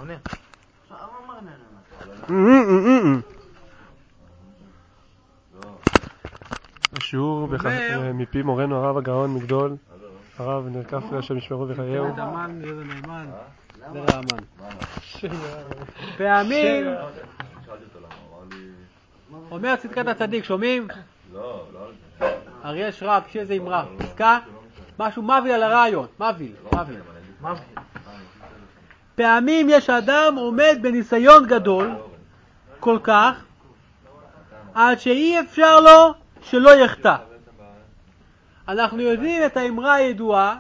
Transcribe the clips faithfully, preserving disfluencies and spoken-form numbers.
אבנר. השיעור מפי מורנו הרב הגאון מגדול, הרב נרקף להשם ישמרו וחייהו. זה דמן, זה נאמן, זה רעמן. פעמים אומר צדקת הצדיק, שומעים? לא, לא. אריאל שרב, שזה אמרה, פסקה, משהו מביל על הרעיון, מביל, מביל. פעמים יש אדם עומד בניסיון גדול כל כך, עד שאי אפשר לו שלא יחטא. אנחנו יודעים את האמרה הידועה,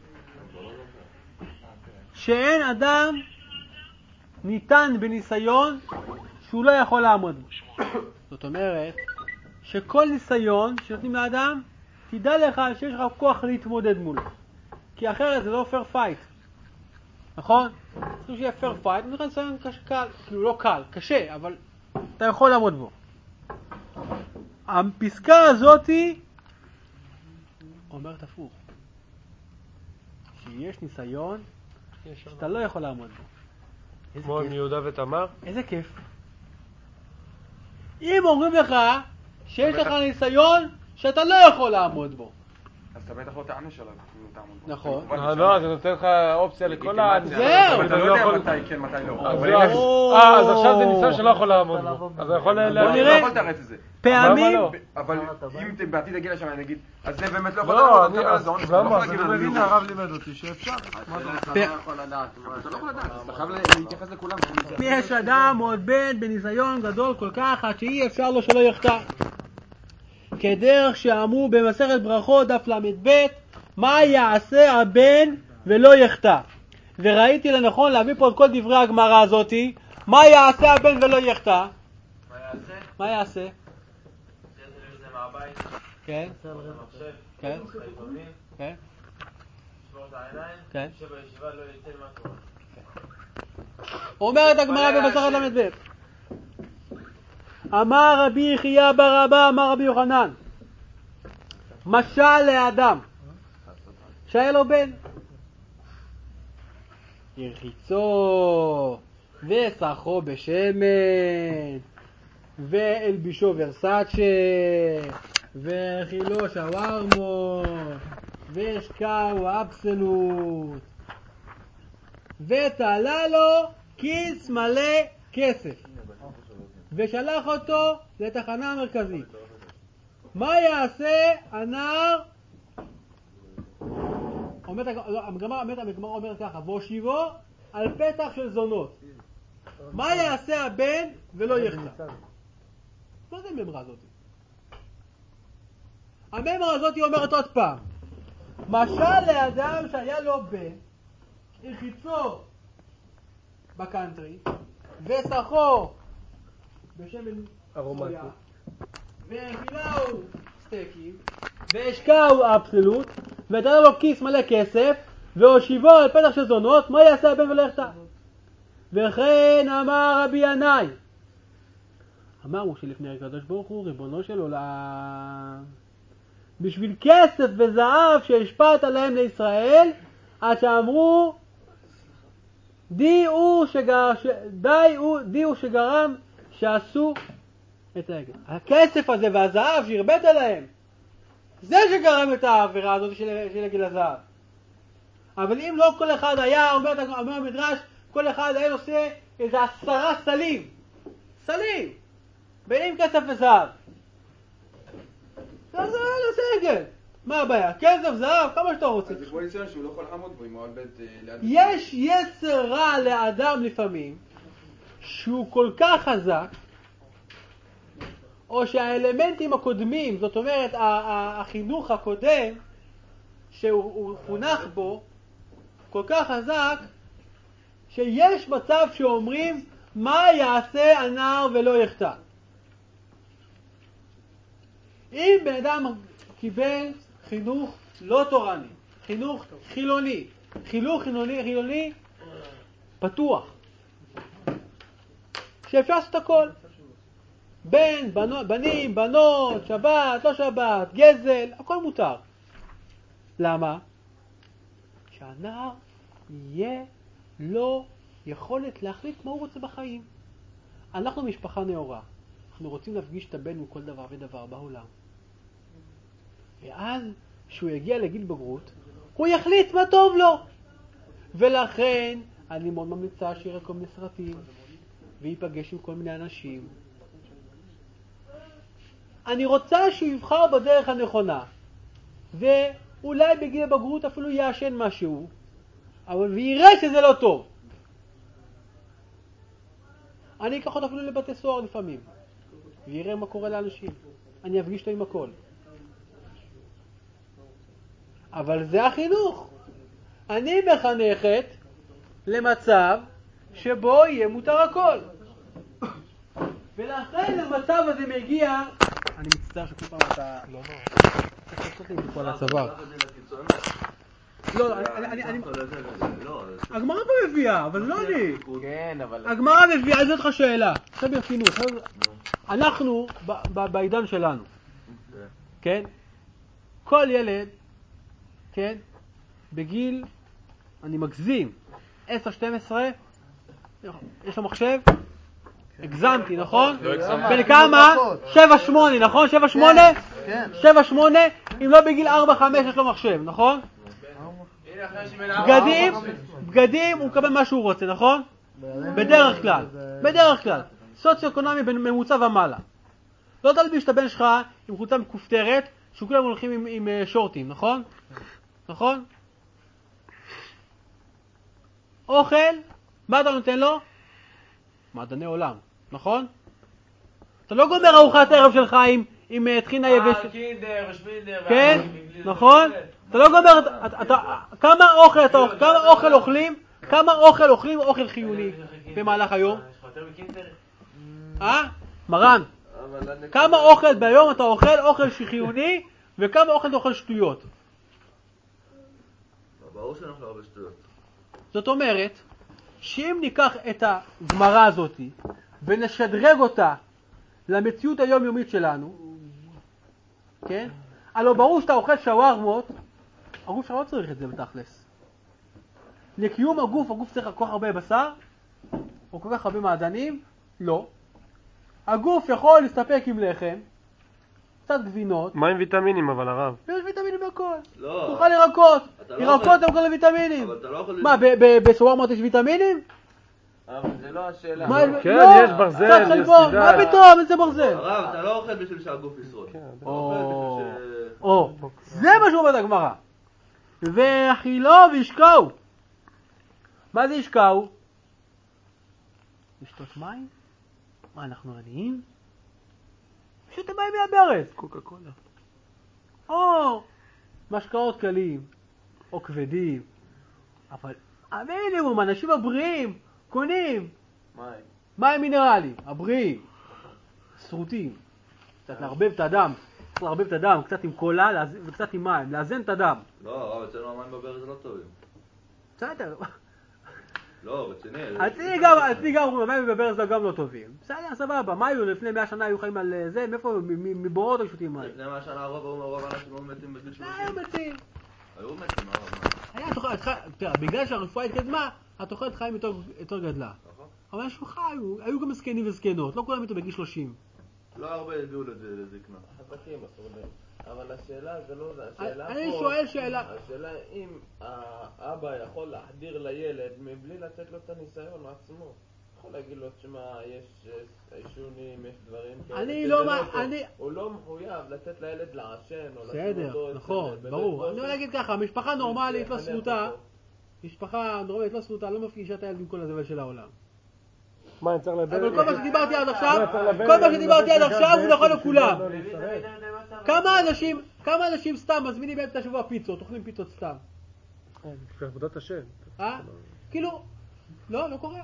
שאין אדם ניתן בניסיון שהוא לא יכול לעמוד בו. זאת אומרת, שכל ניסיון שנותנים לאדם, תדע לך שיש לך כוח להתמודד מולו. כי אחרת זה לא פייר פייט. נכון? צריכים שיהיה פייר פייט, זה ניסיון קל, כאילו לא קל, קשה, אבל אתה יכול לעמוד בו. הפסקה הזאת אומרת הפוך. שיש ניסיון שאתה לא יכול לעמוד בו. כמו עם יהודה ותמר? איזה כיף. אם אומרים לך שיש לך ניסיון שאתה לא יכול לעמוד בו, אז אתה בטח לא תענש עליו, כאילו תעמוד בו. נכון. לא, זה נותן לך אופציה לכל ה... זהו. אתה לא יודע מתי כן, מתי לא. אה, אז עכשיו זה ניסיון שלא יכול לעמוד בו. אז הוא יכול... בוא נראה. לא יכול לתרץ את זה. פעמים... אבל אם אתם בעתיד הגיע לשם, אני אגיד, אז זה באמת לא יכול לא, לתרץ, אתה מקבל על זה עונש. למה? אני מבין, הרב לימד אותי שאפשר. אתה לא יכול לדעת. אתה לא יכול לדעת, אתה חייב להתייחס לכולם. יש אדם עומד בניסיון גדול כל כך עד שאי אפשר לו שלא יחטא. כדרך שאמרו במסכת ברכות דף למד ב', מה יעשה הבן ולא יחטא. וראיתי לנכון להביא פה את כל דברי הגמרא הזאתי. מה יעשה הבן ולא יחטא? מה יעשה? מה יעשה? זה מהבית. כן. במחשב. כן. חייבונים. כן. שמור את העיניים. כן. יושב בישיבה לא יצא מהתורה. אומרת הגמרא במסכת למד ב', אמר רבי חייא בר אבא אמר רבי יוחנן, משל לאדם שהיה לו בן, ירחיצו וסחו בשמן ואלבישו ורסאצ'ה והאכילו שווארמו והשקעו אבסולוט ותעלה לו כיס מלא כסף ושלח אותו לתחנה המרכזית. מה יעשה הנער? אומרת הגמרא אומרת ככה, והושיבו על פתח של זונות. מה יעשה הבן ולא יחטא? מה זה הממרה הזאת? הממרה הזאת אומרת עוד פעם, משל לאדם שהיה לו בן, הרחיצו בקנטרי וסחו בשמן ארומטי והאכילו סטייקים והשקעו אבסולוט ונתן לו כיס מלא כסף והושיבו על פתח של זונות. מה יעשה הבן ולא יחטא? וכן אמר רבי ינאי, אמרו שלפני הקדוש ברוך הוא ריבונו של עולם, בשביל כסף וזהב שהשפעת עליהם לישראל, עד שאמרו די הוא שגר, ש... די הוא, די הוא שגרם שעשו את העגל. הכסף הזה והזהב שהרבית עליהם, זה שגרם את העבירה הזאת של, של עגל הזהב. אבל אם לא כל אחד היה, אומר, אומר המדרש, כל אחד היה עושה איזה עשרה סלים, סלים, בין כסף וזהב. זה היה עושה עגל. מה הבעיה? כסף, זהב, כמה שאתה רוצה. אז זה כמו ניסיון שהוא לא יכול לעמוד בו, אם הוא על בית ליד... יש יצר רע לאדם לפעמים, שהוא כל כך חזק, או שהאלמנטים הקודמים, זאת אומרת, החינוך הקודם, שהוא חונך בו, כל כך חזק, שיש מצב שאומרים, מה יעשה הנער ולא יחטא. אם בן אדם קיבל חינוך לא תורני, חינוך חילוני, חינוך חילוני, חילוני פתוח, שאפשר לעשות הכל, בן, בנות, בנים, בנות, שבת, לא שבת, גזל, הכל מותר. למה? שהנער יהיה לו יכולת להחליט מה הוא רוצה בחיים. אנחנו משפחה נאורה. אנחנו רוצים להפגיש את הבן מכל דבר ודבר בעולם. ואז, כשהוא יגיע לגיל בגרות, הוא יחליט מה טוב לו. ולכן, אני מאוד ממליצה שיראה כל מיני סרטים, ויפגש עם כל מיני אנשים. אני רוצה שהוא יבחר בדרך הנכונה, ואולי בגיל הבגרות אפילו יעשן משהו, אבל ויראה שזה לא טוב. אני אקח אותו אפילו לבתי סוהר לפעמים, ויראה מה קורה לאנשים. אני אפגיש אותו עם הכל. אבל זה החינוך. אני מחנכת למצב שבו יהיה מותר הכל. ולכן המצב הזה מגיע... אני מצטער שכל פעם אתה... לא, לא. אתה קצת לי פה על הצוואר. לא, אני... אני... הגמרא פה מביאה, אבל לא אני. כן, אבל... הגמרא מביאה, זאת לך שאלה. עכשיו ברצינות. אנחנו, בעידן שלנו, כן? כל ילד, כן? בגיל, אני מגזים, עשר שתים עשרה, יש לו מחשב? הגזמתי, נכון? בן כמה? שבע שמונה, נכון? שבע שמונה? שבע שמונה, אם לא בגיל ארבע חמש יש לו מחשב, נכון? בגדים, בגדים הוא מקבל מה שהוא רוצה, נכון? בדרך כלל, בדרך כלל. סוציו-אקונומי ממוצע ומעלה. לא תלביש את הבן שלך עם חולצה מכופתרת, שכולם הולכים עם, עם שורטים, נכון? נכון? אוכל, מה אתה נותן לו? מעדני עולם, נכון? אתה לא גומר ארוחת ערב שלך עם, עם טחינה יבשת. אה, קינדר, שפינדר. כן, נכון? אתה לא גומר, אתה, אתה, כמה אוכל אתה אוכל, כמה אוכל אוכלים, כמה אוכל אוכלים אוכל חיוני במהלך היום? אה? מרן, כמה אוכל ביום אתה אוכל אוכל חיוני וכמה אוכל אתה אוכל שטויות? ברור שאנחנו הרבה שטויות. זאת אומרת, שאם ניקח את הגמרא הזאת ונשדרג אותה למציאות היומיומית שלנו, כן? הלא ברור שאתה אוכל שווארמות, הגוף שלך לא צריך את זה בתכלס. לקיום הגוף, הגוף צריך כל כך הרבה בשר, או כל כך הרבה מעדנים? לא. הגוף יכול להסתפק עם לחם, קצת גבינות. מה עם ויטמינים אבל הרב? יש ויטמינים בכל. לא. תאכל ירקות. אתה לא ירקות אוכל- הם כל ויטמינים. אבל אתה לא יכול... מה, ב- ב- בשווארמות יש ויטמינים? אבל זה לא השאלה. מה, כן, לא, יש ברזל, קצת יש חלבון, סידן. מה פתאום, איזה ברזל? הרב, אתה לא אוכל בשביל שהגוף ישרוד. אתה או, אוכל בשביל ש... או, זה מה שאומרת הגמרא. ואכילו וישקעו. מה זה ישקעו? לשתות מים? מה, אנחנו עניים? שתה מים מהברז. קוקה קולה. או משקאות קלים, או כבדים. אבל המינימום, אנשים הבריאים, קונים מים. מים מינרליים, הבריאים, סרוטים. קצת לערבב את הדם, צריך לערבב את הדם, קצת עם קולה להז- וקצת עם מים, לאזן את הדם. לא, הרב, אצלנו המים בברז לא טובים. בסדר. לא, רציני. אצלי גם, אצלי גם, מים בברז גם לא טובים. בסדר, סבבה. מה היו לפני מאה שנה היו חיים על זה? מאיפה? מ- מ- מבורות היו שותים מים. לפני מה שנה הרוב הרוב האנשים היו מתים בגיל לא שלושים. היו מתים. היו מתים, הרב. היה תוחלת חיים, תראה, בגלל שהרפואה התקדמה, התוחלת חיים יותר, יותר גדלה. נכון. אבל אנשים חיו, היו גם זקנים וזקנות, לא כולם מתו בגיל שלושים. לא הרבה הביאו לזה לזקנה. חזקים אסור להם. אבל השאלה זה לא זה, השאלה פה... אני שואל שאלה. השאלה אם האבא יכול להחדיר לילד מבלי לתת לו את הניסיון עצמו. יכול להגיד לו, תשמע, יש עישונים, יש דברים כאלה. אני שזה לא טוב. מה, אני... הוא לא מחויב לתת לילד לעשן או לשים בסדר, אותו... נכון, אצל- ברור. בבית אני כושר. לא אגיד ככה, משפחה נורמלית לא לחנך סרוטה, אותו. משפחה נורמלית לא סרוטה, לא מפגישה את הילד עם כל הזבל של העולם. מה, אני צריך לדבר? אבל כל מה שדיברתי עד עכשיו, לא, צריך לדבר- כל מה שדיברתי עד עכשיו הוא נכון לכולם. לא להישרף. כמה אנשים, כמה אנשים סתם מזמינים באמצע השבוע פיצות, אוכלים פיצות סתם? עבודת השם. אה? כאילו, לא, לא קורה.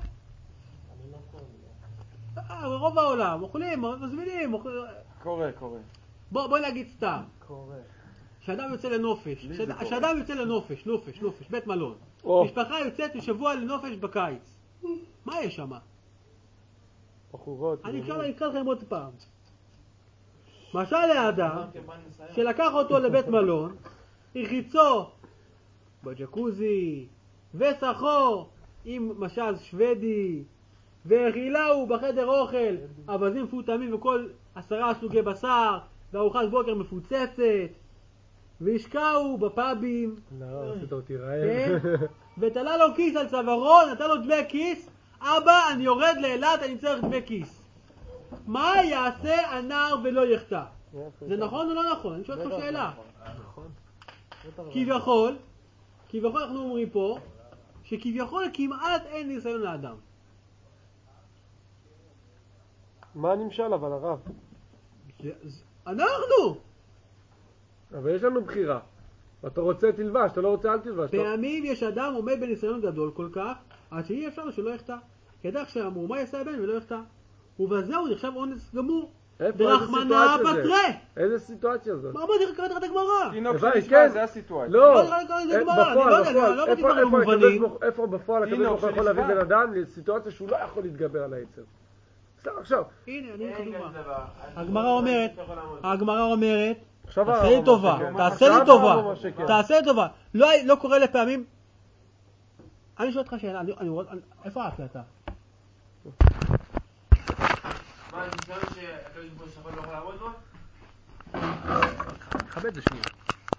אה, רוב העולם, אוכלים, מזמינים, אוכלים. קורה, קורה. בוא, בוא נגיד סתם. קורה. כשאדם יוצא לנופש, כשאד- כשאדם יוצא לנופש, נופש, נופש, בית מלון. או. משפחה יוצאת לשבוע לנופש בקיץ. מה יש שם? בחורות. אני אקרא אני אקרא לכם עוד פעם. משל לאדם שלקח אותו לבית מלון, הרחיצו בג'קוזי, וסחו אם משל שוודי, והאכילהו בחדר אוכל, אווזים מפותמים וכל עשרה סוגי בשר, וארוחת בוקר מפוצצת, והשקעו בפאבים, לא, עשית אותי כן? רעב. ותלה לו כיס על צווארו, נתן לו דמי כיס, אבא, אני יורד לאילת, אני צריך דמי כיס. מה יעשה הנער ולא יחטא? זה נכון או לא נכון? אני שואל אותך שאלה. נכון. כביכול, כביכול אנחנו אומרים פה, שכביכול כמעט אין ניסיון לאדם. מה נמשל אבל הרב? זה- זה- אנחנו! אבל יש לנו בחירה. אתה רוצה תלבש, אתה לא רוצה אל תלבש. אתה- פעמים יש אדם עומד בניסיון גדול כל כך, עד שאי אפשר לו שלא יחטא. כדרך שאמרו, מה יעשה הבן ולא יחטא? ובזה הוא נחשב אונס גמור. איפה, איזה דרחמנא סיטואציה זה? פטרה! איזה סיטואציה זאת? מה אמרתי לך קראת לך את הגמרא? תינוק הבנתי, שנשמע, כן. זה הסיטואציה. לא, לא, לא, לא, זה אה, גמרא, אני בפועל, לא יודע, בפועל, אני לא איפה- בטוח איפה במובנים. הקדוש ברוך- איפה בפועל הקדוש תינוק ברוך הוא יכול להביא שנשבע. בן אדם לסיטואציה שהוא לא יכול להתגבר על העצם? סתם עכשיו, הנה, אני אגיד לך אין דוגמה. כזה דבר. הגמרא אומרת, הגמרא אומרת, עכשיו תעשה הרב לי אמר טובה, שכן. תעשה עכשיו לי הרב טובה, אמר שכן. תעשה לי טובה. לא לא קורה לפעמים... אני שואל אותך שאלה, אני- אני רואה... איפה ההקלטה? מה, ניסיון שהקדוש ברוך הוא יכול לא יכול לעמוד בו? תכבד את זה שנייה.